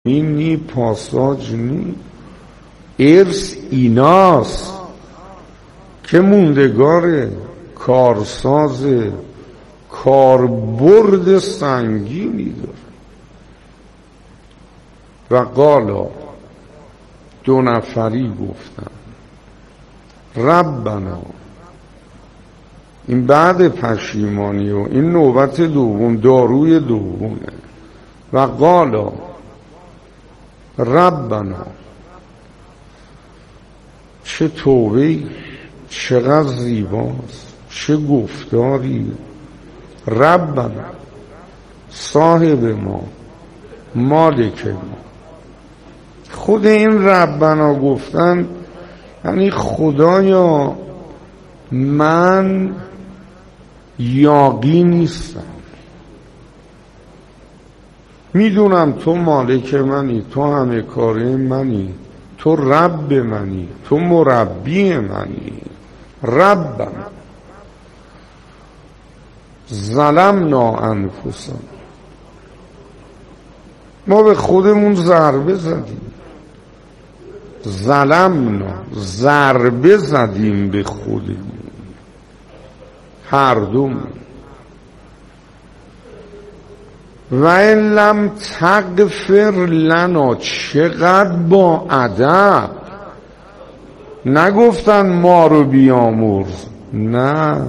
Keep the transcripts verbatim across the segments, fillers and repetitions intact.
این نی پاساج نی، ارث ایناست که موندگاره، کارساز، کاربرد سنگینی داره. و قالا دو نفری گفتن ربنا، این بعد پشیمانی و این نوبت دوم، داروی دومه. و قالا ربنا، چه توبهی، چقدر زیباست، چه گفتاری. ربنا، صاحب ما، مالک ما. خود این ربنا گفتن یعنی خدایا من یاغی نیستم، میدونم تو مالک منی، تو همه کاره منی، تو رب منی، تو مربی منی. ربنا ظلمنا انفسنا، ما به خودمون ضربه زدیم. ظلمنا، ضربه زدیم به خودمون، هر دومون. و این لم تغفر لنا، چقدر با ادب، نگفتن ما رو بیامرز، نه،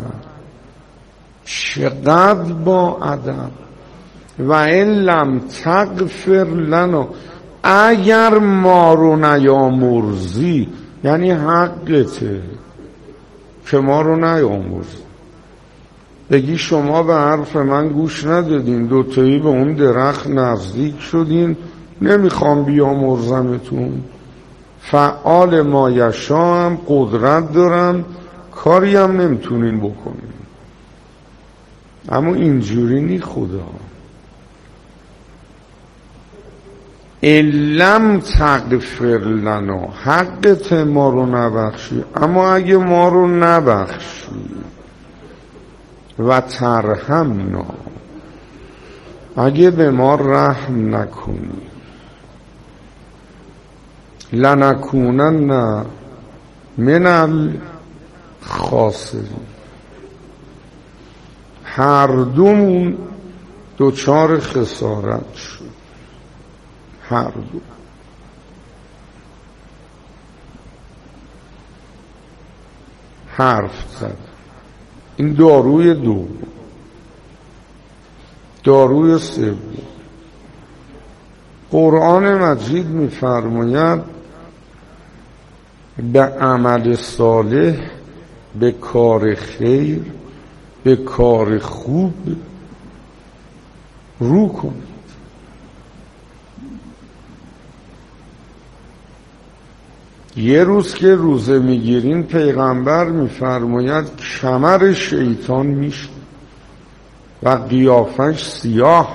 چقدر با ادب. و این لم تغفر لنا، اگر ما رو نیامرزی، یعنی حقته که ما رو نیامرزی. بگی شما به حرف من گوش ندادین، دوتایی به اون درخت نزدیک شدین، نمیخوام بیامرزمتون. فعال ما یشا هم قدرت دارم، کاری هم نمیتونین بکنین. اما اینجوری نی خدا. الم تغفر لنا، حقت ما رو نبخشی، اما اگه ما رو نبخشی، و ترحمنا، اگه به ما رحم نکنی، لنکونن من الخاسرین، هر دومون دوچار خسارت شد. هر دو. حرف زد. این داروی دو. داروی سوم، قرآن مجید می‌فرماید به عمل صالح، به کار خیر، به کار خوب رو کنید. یه روز که روزه میگیرین پیغمبر میفرماید کمر شیطان میشه و قیافش سیاه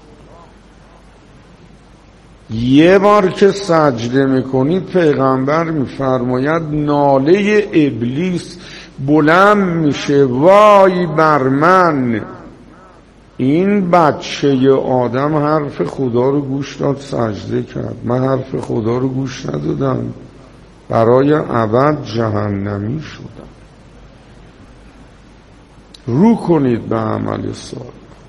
میشه. یه بار که سجده میکنید پیغمبر میفرماید ناله ابلیس بلند میشه، وای بر من، این بچه آدم حرف خدا رو گوش داد سجده کرد، من حرف خدا رو گوش ندادم، برای ابد جهنمی شدم. رو کنید به عمل صالح.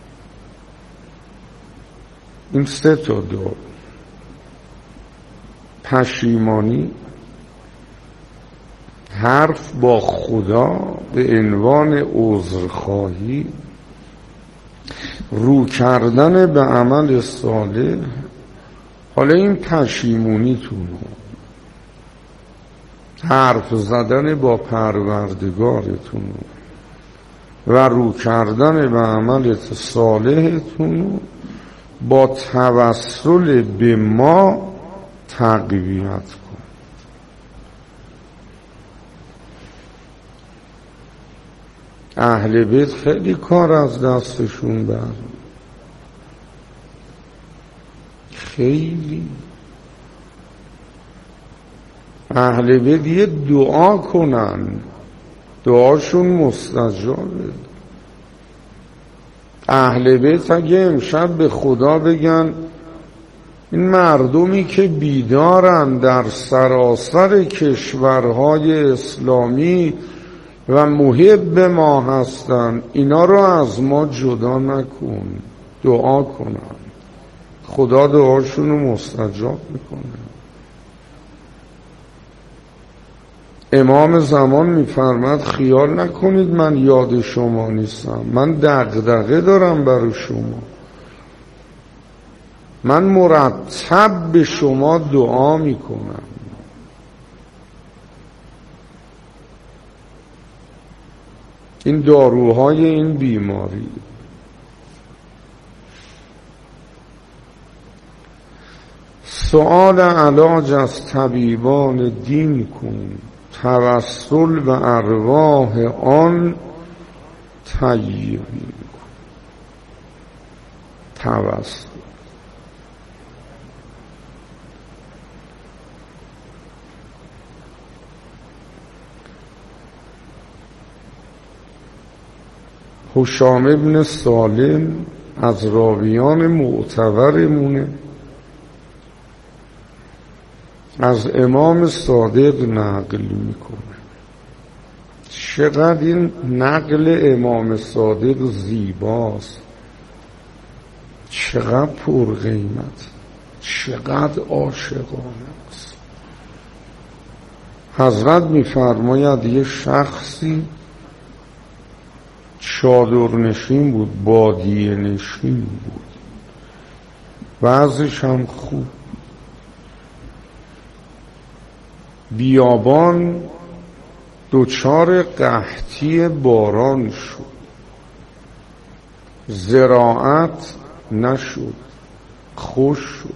این سه تا دار: پشیمانی، حرف با خدا به عنوان عذرخواهی، رو کردن به عمل صالح. حالا این پشیمونیتون، حرف زدن با پروردگارتون و رو کردن به عمل صالحتون با توسل به ما تقویت کن. اهل بیت خیلی کار از دستشون بر، خیلی. اهل بیت یه دعا کنن، دعاشون مستجابه. اهل بیت اگه امشب به خدا بگن این مردمی که بیدارن در سراسر کشورهای اسلامی و محب ما هستن، اینا رو از ما جدا نکن. دعا کنن، خدا دعاشون رو مستجاب میکنه. امام زمان میفرماد خیال نکنید من یاد شما نیستم، من دغدغه دارم برای شما، من مرتب به شما دعا میکنم. این داروهای این بیماری. سؤال علاج از طبیبان دین کن، توسل و ارواح آن طیبین کن. توسل هشام ابن سالم از راویان معتبرمونه، از امام صادق نقل میکنه. چقدر این نقل امام صادق زیباست، چقدر پرقیمت، چقدر عاشقانه است. حضرت میفرماید یه شخصی چادرنشین بود، بادیه نشین بود، وضعش هم خوب. بیابان دچار قحطی باران شد، زراعت نشد، خشک شد.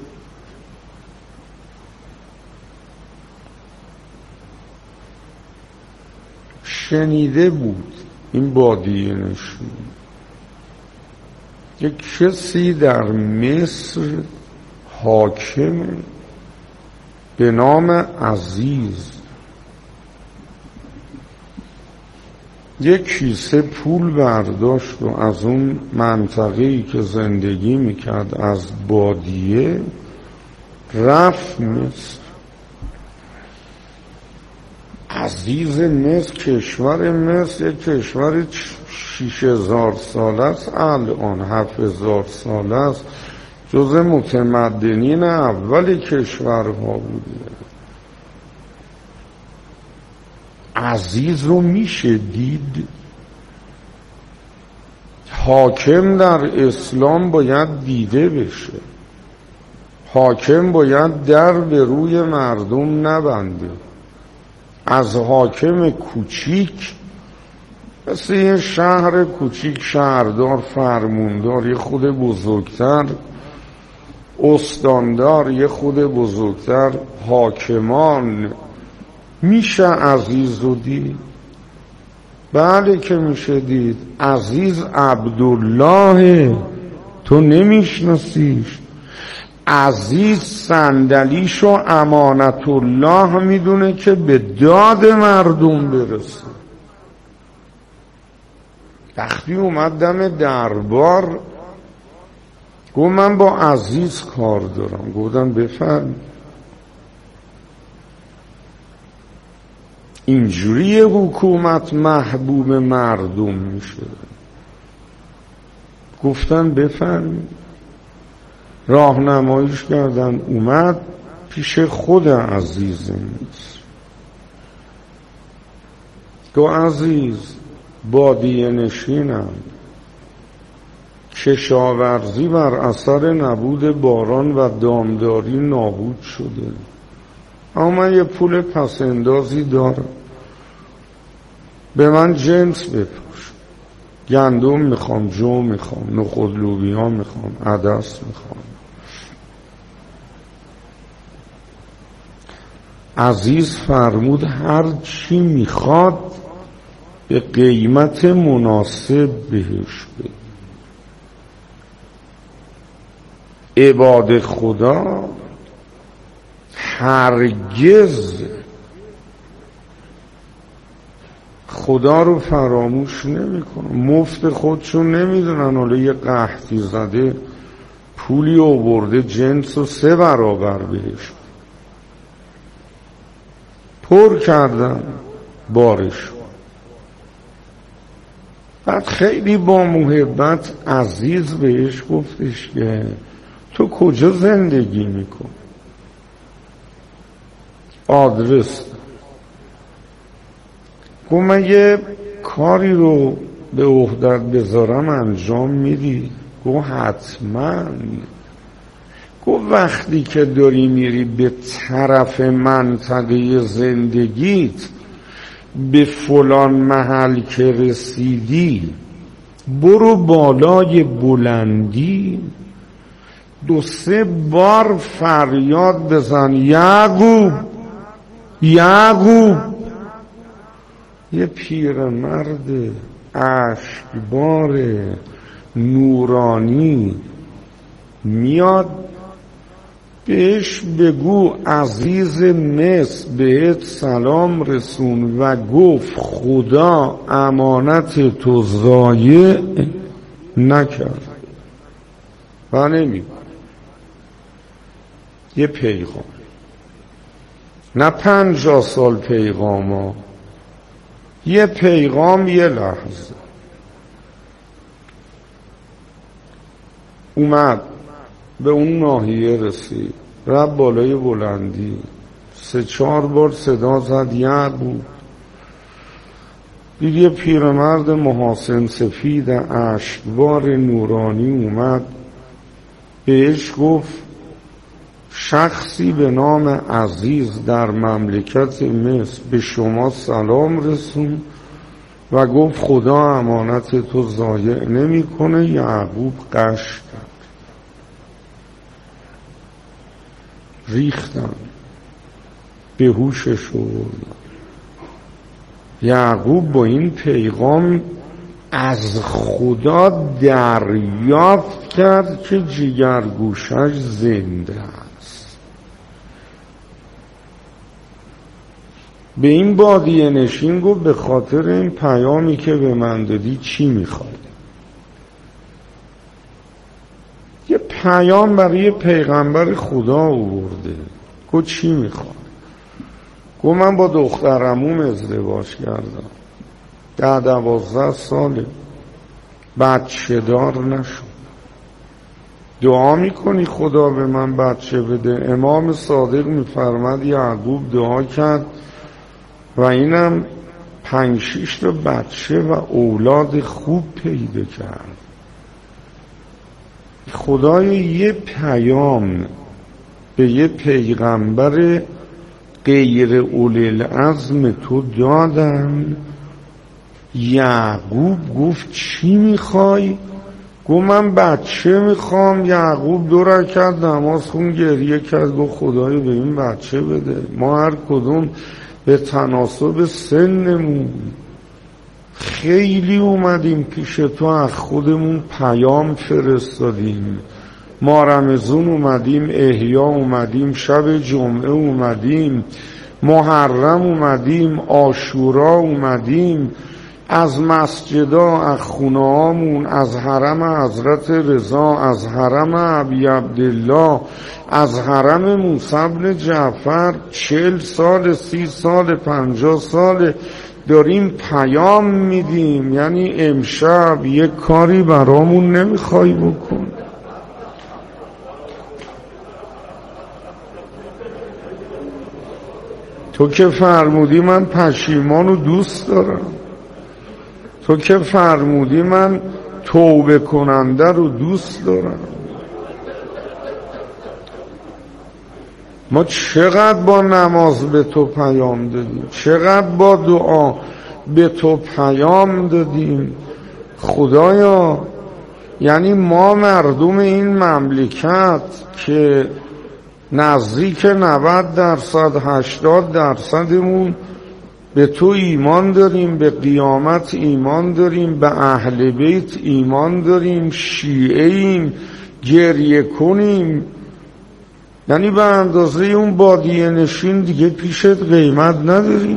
شنیده بود این بادیه نشین یک کسی در مصر حاکمه به نام عزیز، یک کیسه پول برداشت و از اون منطقه‌ای که زندگی میکرد از بادیه رفت مصر. عزیز مصر، کشور مصر یک کشور شیش هزار ساله است، الان هفت هزار ساله است، جز متمدنین اول کشورها بوده. عزیز رو میشه دید؟ حاکم در اسلام باید دیده بشه، حاکم باید در به روی مردم نبنده. از حاکم کوچیک مثل یه شهر کوچیک، شهردار، فرموندار، یه خود بزرگتر استاندار، یه خود بزرگتر حاکمان، میشه عزیز رو دید؟ بله که میشه دید. عزیز عبدالله، تو نمیشناسیش؟ عزیز صندلیشو امانت الله میدونه که به داد مردم برسه. وقتی اومد دم دربار گفت من با عزیز کار دارم. گفتم بفرم. اینجوری حکومت محبوب مردم میشه. گفتن بفرم. راهنماییش کردن، اومد پیش خود عزیز نیست. گفت عزیز بادیه نشینم، کشاورزی بر اثر نبود باران و دامداری نابود شده، اما من یه پول پسندازی دارم، به من جنس بپوش. گندم میخوام، جو میخوام، نخود لوبیا میخوام، عدس میخوام. عزیز فرمود هر چی میخواد به قیمت مناسب بهش بده. عباد خدا هرگز خدا رو فراموش نمی کنن، مفت خودشون نمیدونن. حالا یه قحطی زده پولی آورده جنس و سه برابر بهش پر کردن بارش. بعد خیلی با محبت عزیز بهش گفتش که تو کجا زندگی میکن؟ آدرس. گفت من یه کاری رو به عهدت بذارم انجام میدی؟ گفت حتما. گفت وقتی که داری میری به طرف منطقه زندگیت به فلان محل که رسیدی برو بالای بلندی دو سه بار فریاد بزن یعقوب یعقوب. یه پیرمرد اشکبار نورانی میاد بهش بگو عزیز مصر بهت سلام رسون و گفت خدا امانت تو ضایع نکرد و نمی یه پیغام، نه پنجاه سال پیغام ها، یه پیغام یه لحظه. اومد به اون ناحیه رسید، رفت بالای بلندی، سه چهار بار صدا زد یعقوب. دید یه پیرمرد محاسن سفید اشکبار نورانی اومد بهش گفت شخصی به نام عزیز در مملکت مصر به شما سلام رسون و گفت خدا امانت تو ضایع نمیکنه. یعقوب قش کرد، ریختن، به هوشش آوردن. یعقوب با این پیغام از خدا دریافت کرد که جگرگوشش زنده است. به این بادیه نشین گفت به خاطر این پیامی که به من دادی چی میخوای؟ یه پیام برای پیغمبر خدا آورده. گفت چی میخوای؟ گفت من با دخترعموم ازدواج کردم، ده دوازده ساله، بچه دار نشد. دعا میکنی خدا به من بچه بده؟ امام صادق میفرماد یعقوب دعا کرد و اینم پنج شیش تا بچه و اولاد خوب پیدا کرد. خدای یه پیام به یه پیغمبر غیر اولی العزم تو دادن. یعقوب گفت چی میخوای؟ گفت من بچه میخوام. یعقوب دو رکعت نماز خون، گریه کرد، گفت خدای به این بچه بده. ما هر کدوم به تناسب سنمون خیلی اومدیم پیش تو، از خودمون پیام فرستادیم. ما رمضان اومدیم، احیا اومدیم، شب جمعه اومدیم، محرم اومدیم، عاشورا اومدیم، از مسجدا، از خونه‌هامون، از حرم حضرت رضا، از حرم ابی عبدالله، از حرم موسی بن جعفر، چهل سال، سی سال، پنجاه سال داریم پیام میدیم. یعنی امشب یک کاری برامون نمیخوای بکن؟ تو که فرمودی من پشیمانو دوست دارم، تو که فرمودی من توبه کننده رو دوست دارم. ما چقدر با نماز به تو پیام دادیم، چقدر با دعا به تو پیام دادیم خدایا. یعنی ما مردم این مملکت که نزدیک نود درصد هشتاد درصدمون به تو ایمان داریم، به قیامت ایمان داریم، به اهل بیت ایمان داریم، شیعه ایم، گریه کنیم. یعنی به اندازه اون بادیه نشین دیگه پیشت قیمت نداریم،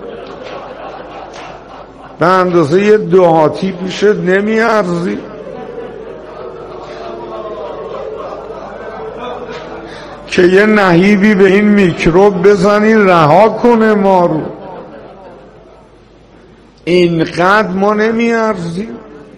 به اندازه یه دهاتی پیشت نمی ارزی. که یه نهیبی به این میکروب بزنی رها کنه ما رو. اینقدر ما نمیارزیم.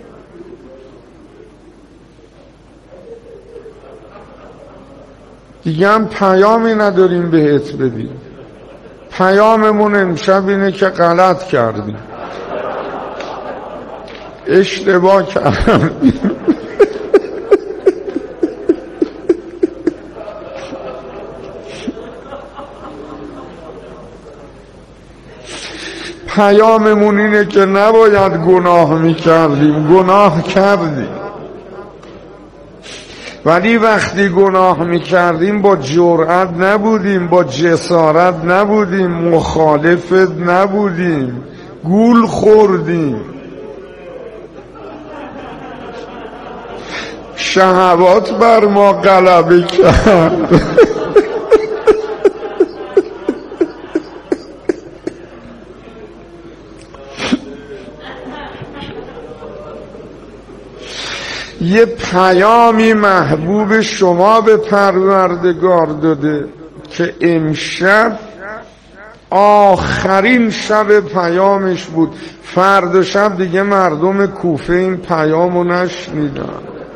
دیگه هم پیامی نداریم بهت بدیم. پیاممون امشب اینه که غلط کردیم، اشتباه کردیم. پیاممون اینه که نباید گناه میکردیم، گناه کردیم، ولی وقتی گناه میکردیم با جرأت نبودیم، با جسارت نبودیم، مخالفت نبودیم، گول خوردیم. شهوات بر ما غلبه کرد. یه پیامی محبوب شما به پروردگار داده که امشب آخرین شب پیامش بود. فردا شب دیگه مردم کوفه این پیامو نشنیدن.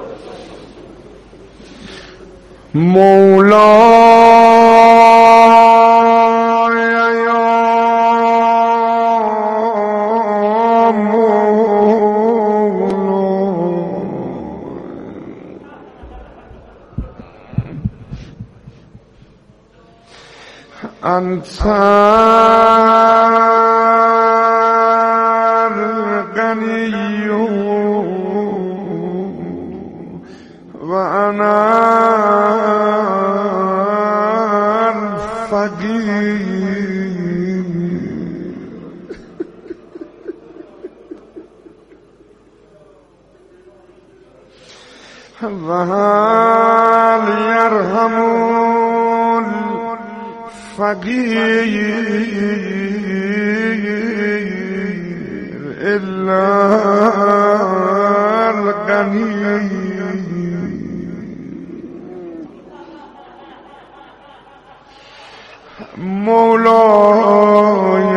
مولا أنت الغني وأنا الفقير وهل يرحمون فقير إلا الغني مولاي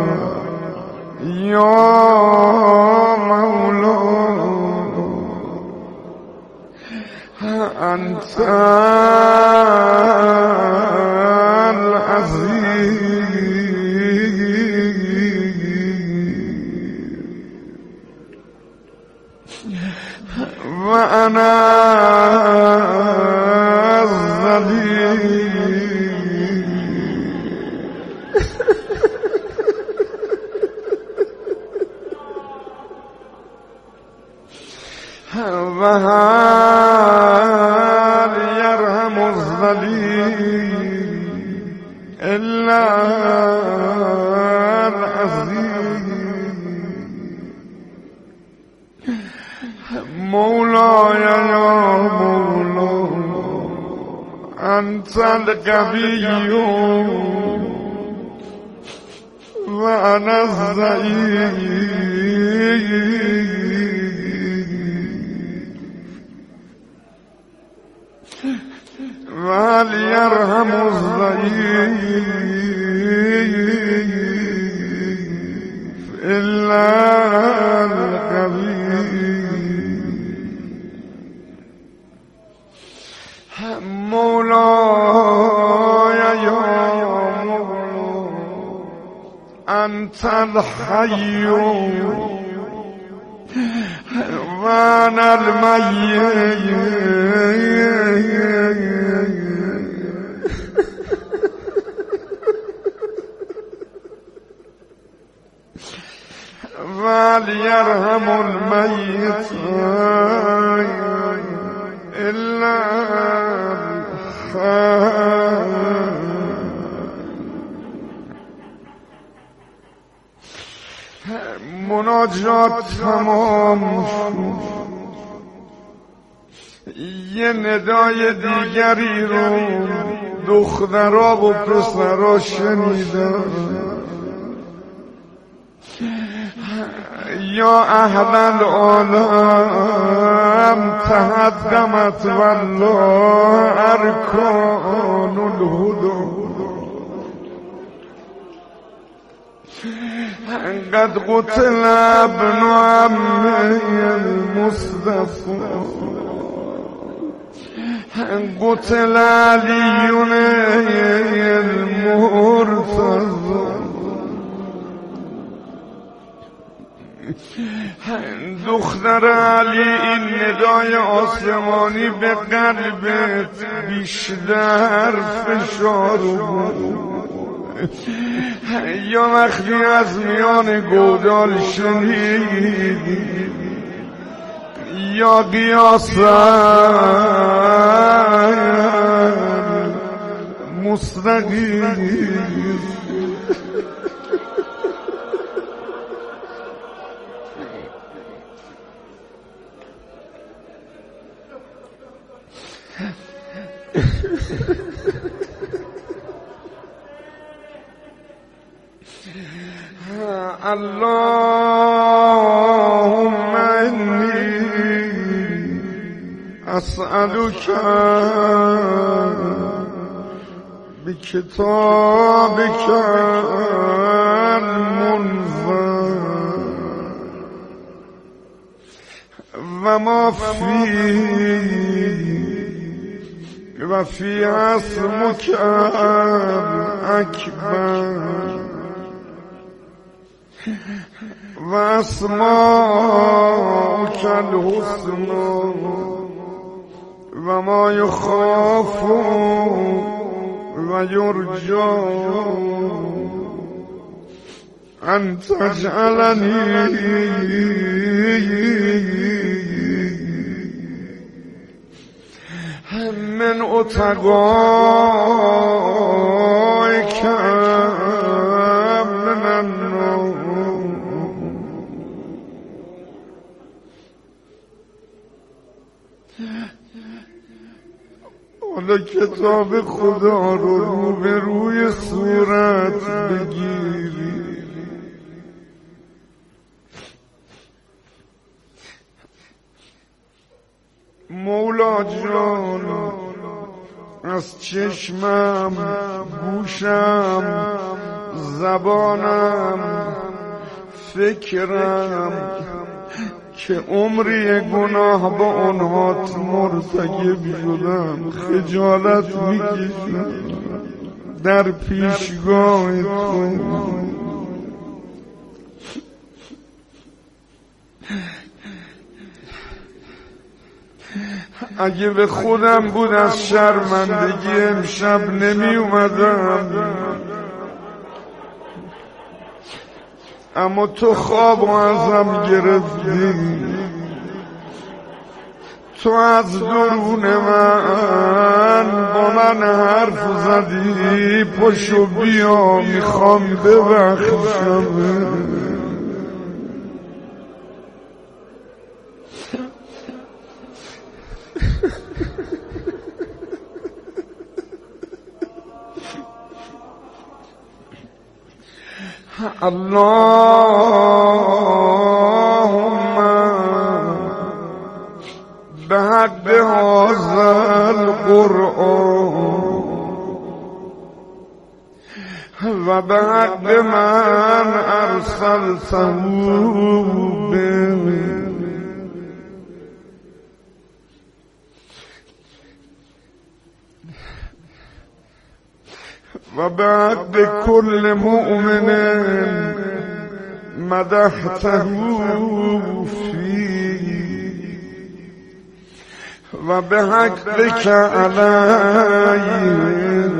يا مولاي أنت وأنا الذليل وهل يرحم الذليل إلا مولاي يا مولاي أنت القوي وأنا الضعيف وهل يرحم الضعيف إلا القوي مولاي يا مولاي أنت الحي وأنا الميت وليرحم الميت إلا مناجات تمام شد. یه ندای دیگری رو دخترها و پسرها شنیدن. یا اهل العالم تهدمت والله ارکان الهدى قد قتل ابن عمي المصطفى قتل علي المرتضى دختر علی این ندای آسمانی به قلبت بیشتر فشار بود یا وقتی از میان گودال شنیدی یا قیاسن مستقیم اللهم انی اسألک بکتابک المنزل و ما فیه و فی اسمک اکبر و اسماک الحسنى و ما یخاف و یرجا ان تجعلنی من اتقائک من النار. حالا کتاب خدا رو رو به روی صورت بگیری، مولا جان از چشمم، گوشم، زبانم، فکرم که عمری گناه با اونهات مرتکب شدم خجالت میکشم در پیشگاه تو. اگه به خودم بود از شرمندگی امشب نمی اومدم، اما تو خواب ازم گرفتی، تو از درون من با من حرف زدی، پشو بیا میخوام ببخشم. اللهم بحق هذا القرآن و بحق من ارسلته به و بحق كل مؤمن مدحته فيه و بحقك عليه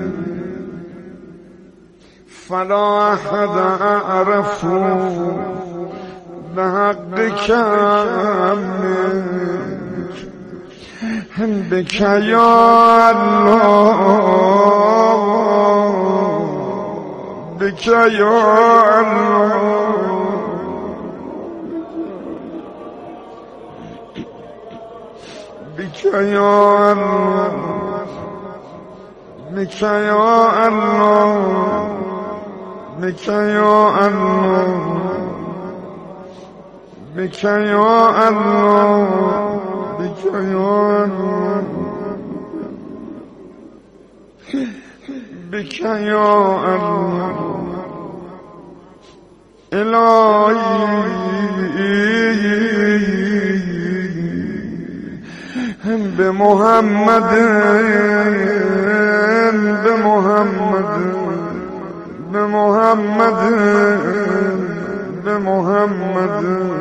فلا احد اعرف بحقك منك بك يا الله بك يا الله بك يا الله بك يا الله بك يا الله بك يا الله بك يا الله بك يا الله إلهي بمحمد بمحمد بمحمد بمحمد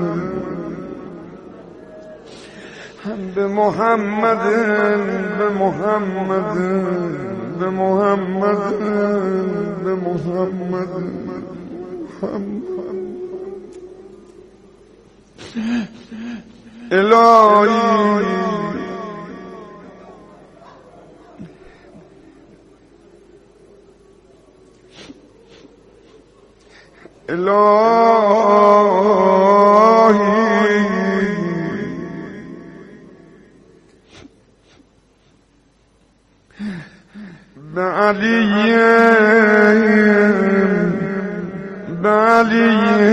بمحمد بمحمد بمحمد بمحمد إلهي إلهي بعلي بعلي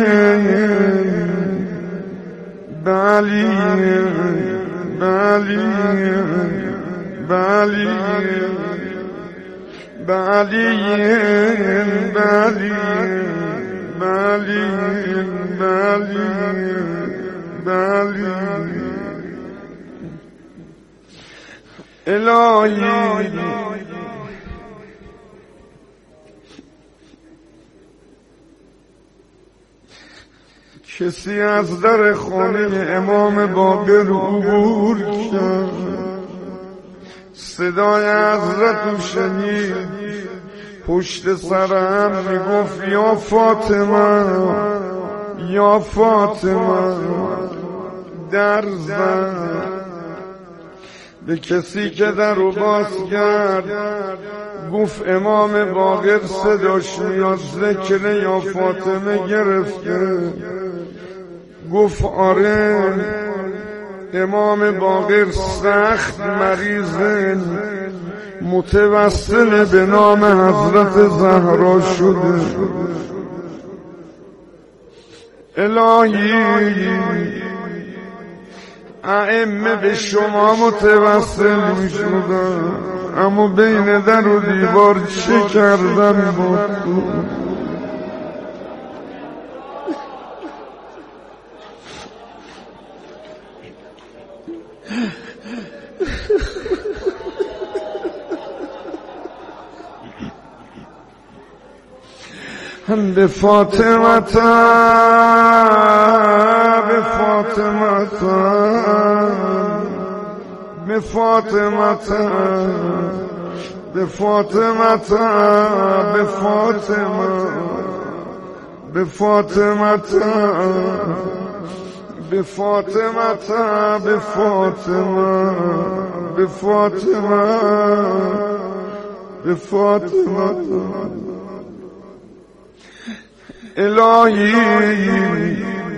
بعلي بعلي بعلي بعلي بعلي بالي بالي بالي إلهي کسی از در خانه امام باقر عبور کرد، صدای حضرت شنید، پشت سرم میگفت یا فاطمه یا فاطمه، در زد. به کسی که در رو باز کرد گفت امام باقر صداش میاد، ذکر یا فاطمه گرفته. گفت آره امام باقر سخت مریضه، متوسل به نام حضرت زهرا شده. الهی ائمه به شما متوسل می شدن، اما بین در و دیوار چه کردن با تو؟ به فاطمه به فاطمه به فاطمه به فاطمه به فاطمه به فاطمه به فاطمه به فاطمه به فاطمه به فاطمه. الهی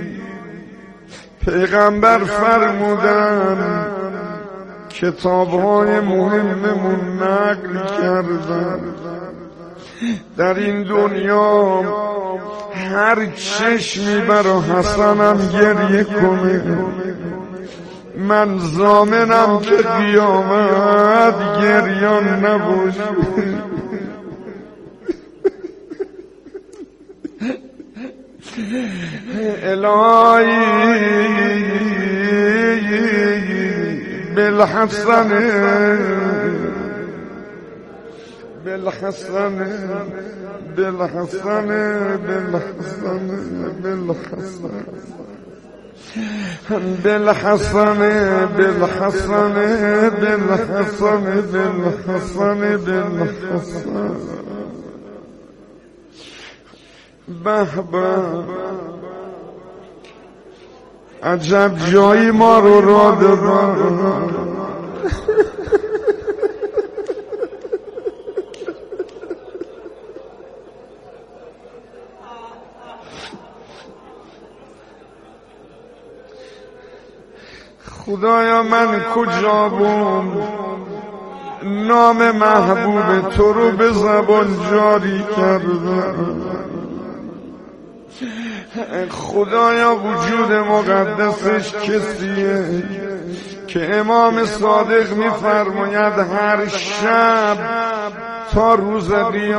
پیغمبر فرمودن کتاب‌های مهممون نقل کردن، در این دنیا هر چشمی برا حسنم گریه کنه، من ضامنم که قیامت گریان نباشه. الهی بالحسن بالحسن بالحسن بالحسن بالحسن بالحسن بالحسن بالحسن بالحسن بالحسن. به به عجب جایی ما رو را دادن. خدایا من کجا بوم نام محبوب تو رو به زبان جاری کردم، خدایا وجود مقدسش کسیه که امام صادق میفرماید هر شب تا روز قیامت